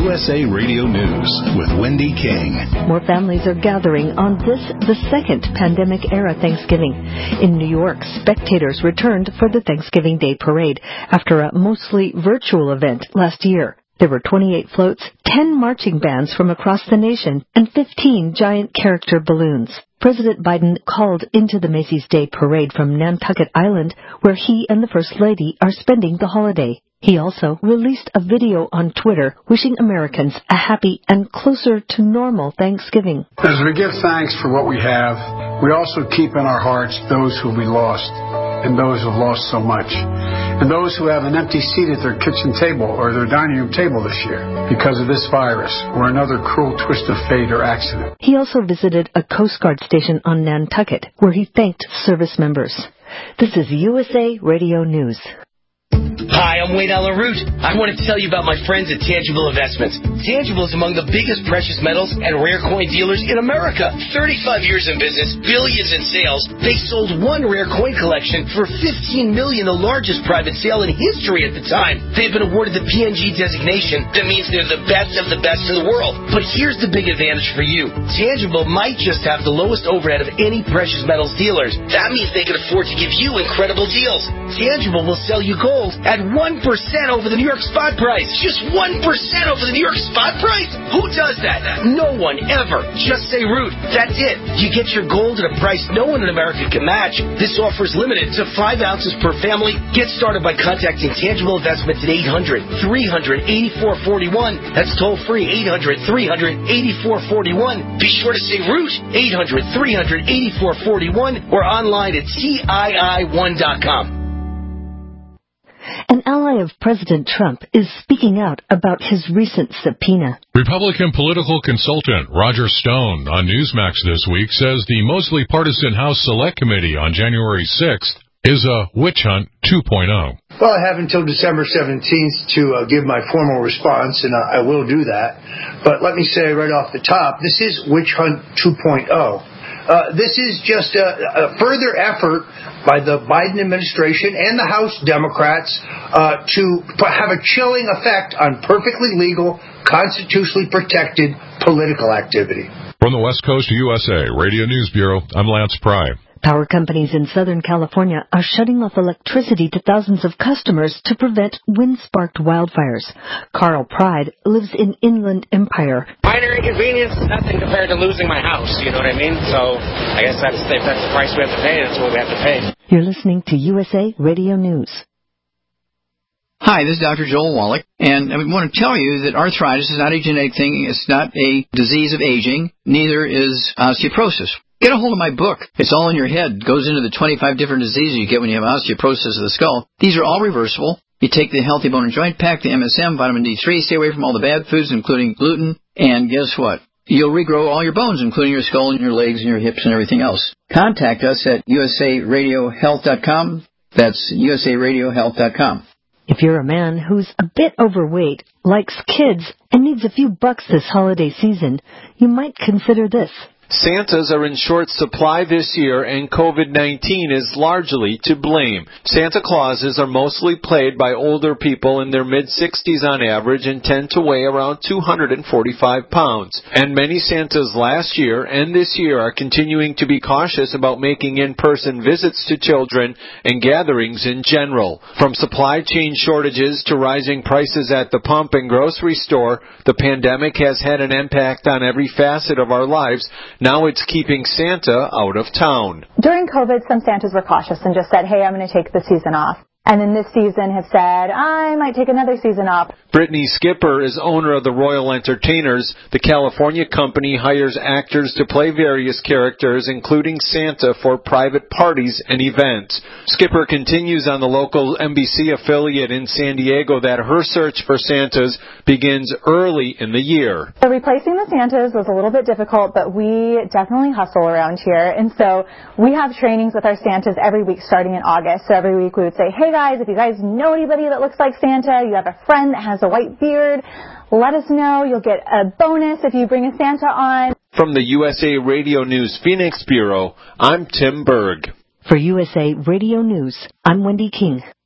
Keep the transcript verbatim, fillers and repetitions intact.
U S A Radio News with Wendy King. More families are gathering on this, the second pandemic-era Thanksgiving. In New York, spectators returned for the Thanksgiving Day Parade after a mostly virtual event last year. There were twenty-eight floats, ten marching bands from across the nation, and fifteen giant character balloons. President Biden called into the Macy's Day Parade from Nantucket Island, where he and the First Lady are spending the holiday. He also released a video on Twitter wishing Americans a happy and closer to normal Thanksgiving. As we give thanks for what we have, we also keep in our hearts those who we lost and those who have lost so much, and those who have an empty seat at their kitchen table or their dining room table this year because of this virus or another cruel twist of fate or accident. He also visited a Coast Guard station on Nantucket where he thanked service members. This is U S A Radio News. Hi, I'm Wayne Allen Root. I want to tell you about my friends at Tangible Investments. Tangible is among the biggest precious metals and rare coin dealers in America. thirty-five years in business, billions in sales. They sold one rare coin collection for fifteen million dollars, the largest private sale in history at the time. They've been awarded the P N G designation. That means they're the best of the best in the world. But here's the big advantage for you. Tangible might just have the lowest overhead of any precious metals dealers. That means they can afford to give you incredible deals. Tangible will sell you gold at one percent over the New York spot price. Just one percent over the New York spot price? Who does that? No one, ever. Just say Root. That's it. You get your gold at a price no one in America can match. This offer is limited to five ounces per family. Get started by contacting Tangible Investments at eight hundred, three hundred, eighty-four forty-one. That's toll free, eight hundred, three hundred, eighty-four forty-one. Be sure to say Root, eight hundred, three hundred, eighty-four forty-one, or online at T I I one dot com. An ally of President Trump is speaking out about his recent subpoena. Republican political consultant Roger Stone on Newsmax this week says the mostly partisan House Select Committee on January sixth is a witch hunt two point oh. Well, I have until December seventeenth to uh, give my formal response, and I, I will do that. But let me say right off the top, this is witch hunt two point oh. Uh, this is just a, a further effort by the Biden administration and the House Democrats uh, to have a chilling effect on perfectly legal, constitutionally protected political activity. From the West Coast U S A Radio News Bureau, I'm Lance Pry. Power companies in Southern California are shutting off electricity to thousands of customers to prevent wind-sparked wildfires. Carl Pride lives in Inland Empire. Minor inconvenience, nothing compared to losing my house, you know what I mean? So I guess that's, if that's the price we have to pay, that's what we have to pay. You're listening to U S A Radio News. Hi, this is Doctor Joel Wallach, and I want to tell you that arthritis is not a genetic thing. It's not a disease of aging. Neither is osteoporosis. Get a hold of my book. It's all in your head. It goes into the twenty-five different diseases you get when you have osteoporosis of the skull. These are all reversible. You take the Healthy Bone and Joint Pack, the M S M, vitamin D three, stay away from all the bad foods, including gluten, and guess what? You'll regrow all your bones, including your skull and your legs and your hips and everything else. Contact us at U S A radio health dot com. That's U S A radio health dot com. If you're a man who's a bit overweight, likes kids, and needs a few bucks this holiday season, you might consider this. Santas are in short supply this year, and COVID nineteen is largely to blame. Santa Clauses are mostly played by older people in their mid-sixties on average and tend to weigh around two hundred forty-five pounds. And many Santas last year and this year are continuing to be cautious about making in-person visits to children and gatherings in general. From supply chain shortages to rising prices at the pump and grocery store, the pandemic has had an impact on every facet of our lives. Now it's keeping Santa out of town. During COVID, some Santas were cautious and just said, hey, I'm going to take the season off. And then this season have said, I might take another season off. Brittany Skipper is owner of the Royal Entertainers. The California company hires actors to play various characters, including Santa, for private parties and events. Skipper continues on the local N B C affiliate in San Diego that her search for Santas begins early in the year. So replacing the Santas was a little bit difficult, but we definitely hustle around here. And so we have trainings with our Santas every week starting in August. So every week we would say, hey, guys, if you guys know anybody that looks like Santa, you have a friend that has a white beard, let us know. You'll get a bonus if you bring a Santa on. From the U S A Radio News Phoenix Bureau, I'm Tim Berg. For U S A Radio News, I'm Wendy King.